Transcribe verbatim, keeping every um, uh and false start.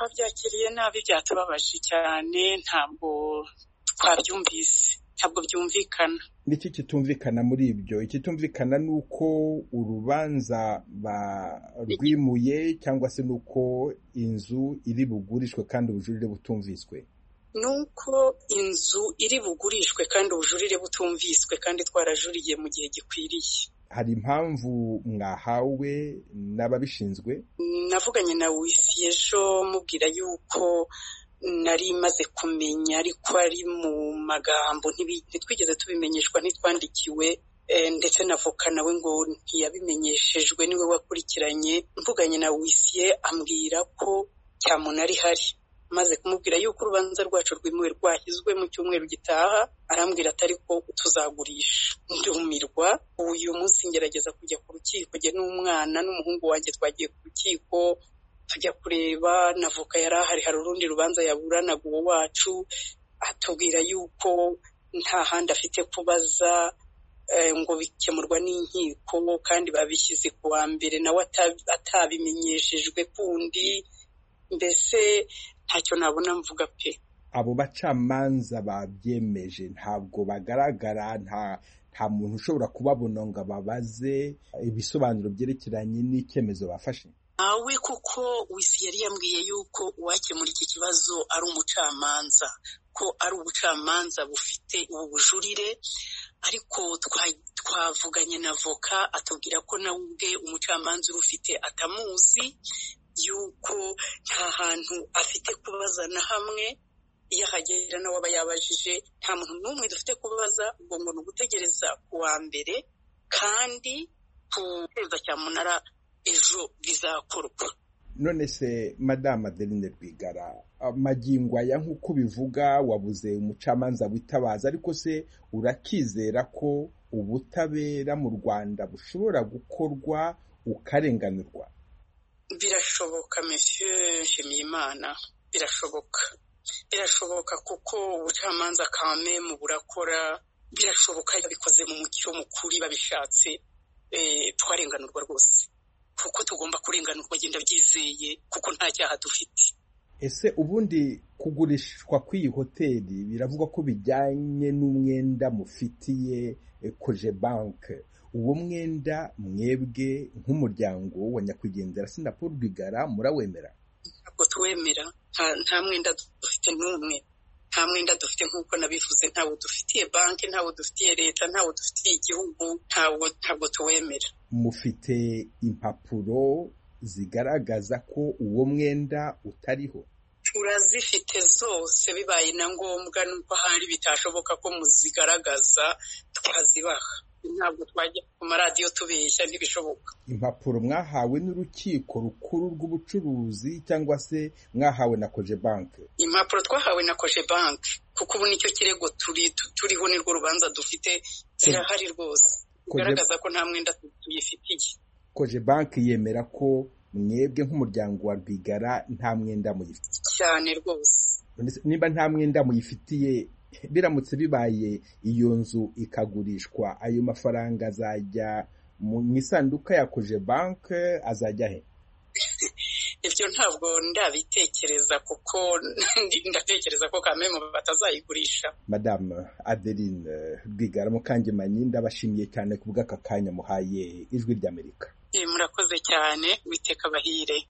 twabyakiriye nabi, byatubabaje cyane, ntabwo twabyumvise, ntabwo byumvikana. Niki kitumvikana muri ibyo? Ikitumvikana nuko urubanza barwimuye cyangwa se nuko inzu iri bugurishwe kandi ubujurire butumviswe? Nuko inzu iri bugurishwe kandi ubujurire butumviswe kandi twarajuriye mu gihe gikwiriye. Hari impamvu mwahawe n'ababishinzwe? Navuganye na wisi ejo mubwira yuko nari maze kumenya, ariko ari mu magambo ntitwigeze tubimenyeshwa, ntitwandikiwe, ndetse navoka nawe ngo ntiyabimenyeshejwe, niwe wakurikiranye. Mvuganye na wisiye ambwira ko cyamunara ihari, maze kumubwira yuko urubanza rwacu rwimuwe rwashyizwe mu cyumweru gitaha, arambwira atari ko tuzagurisha. Ndumirwa. Uyu munsi ngerageza kujya ku rukiko, jye n'umwana n'umuhungu wanjye twagiye ku rukiko tujya kureba, navoka yari ahari, hari urundi rubanza yaburanaga uwo wacu, atubwira yuko nta handi afite kubaza, ngo bikemurwa n'inkiko kandi babishyize ku wa mbere, nawe atabimenyeshejwe kundi. Mbese ntacyo nabona mvuga pe. Abo bacamanza babyemeje ntabwo bagaragara, nta nta muntu ushobora kubabona ngo ababaze ibisobanuro byerekeranye n'icyemezo bafashe? Awe kuko wisi yari yambwiye yuko uwakemura iki kibazo ari umucamanza, ko ari ubucamanza bufite ubu bujurire, ariko twavuganye na avoka atubwira ko nawe ubwe umucamanza urufite atamuzi, yuko nta hantu afite kubaza na hamwe. Iyo ahagera nawe aba yabajije, nta muntu n'umwe dufite kubaza, ubwo ngo ni ugutegereza ku wa mbere, kandi ku kwezi cyamunara ejo bizakorwa. None se Madame Adeline Rwigara, magingo aya nk'uko bivuga wabuze umucamanza witabaza, ariko se urakizera ko ubutabera mu Rwanda bushobora gukorwa ukarenganurwa? Birashoboka Monsieur Nshimiyimana, birashoboka. Birashoboka kuko ubucamanza kame mu burakora, birashoboka bikoze mu mucyo mukuri babishatse, eh twarenganurwa rwose. Kuko tugomba kurenganurwa, genda byizeye, kuko nta cyaha dufite. Ese ubundi kugurishwa kw'iyi hoteli biravugwa ko bijyanye n'umwenda mufitiye Cogebanque. Uwo mwenda mwebwe nk'umuryango wa nyakwigendera Assinapol Paul Rwigara murawemera? Ntabwo tuwemera, nta mwenda dufite n'umwe, nta mwenda dufite nk'uko nabivuze, ntawo dufitiye banki, ntawo dufitiye leta, ntawo dufitiye igihugu, ntawo ntabwo tuwemera. Mufite impapuro zigaragaza ko uwo mwenda utariho? Turazifite zose, bibaye na ngombwa nuko hari bitashoboka ko muzigaragaza twazibaha. Ntabwo twajya ku maradiyo tubeshya, ntibishoboka. Impapuro mwahawe n'urukiko rukuru rw'ubucuruzi cyangwa se mwahawe na Cogebanque? Impapuro twahawe na Cogebanque, kuko ubu nicyo kirego turi turiho, nirwo rubanza dufite, zirahari rwose, kugaragaza ko nta mwenda tuyifitiye. Cogebanque yemera ko mwebwe nk'umuryango wa Rwigara nta mwenda muyifitiye? Cyane rwose. Niba nta mwenda muyifitiye, biramutse bibaye iyo nzu ikagurishwa, ayo mafaranga azajya mu isanduka ya Cogebanque, azajya he? Ibyo ntabwo ndabitekereza, kuko ndatekereza ko kameme batazayigurisha. Madame Adeline Rwigara Mukangemanyi, ndabashimiye cyane ku bw'aka kanya muhaye Ijwi ry'Amerika. Murakoze cyane, witeka bahire.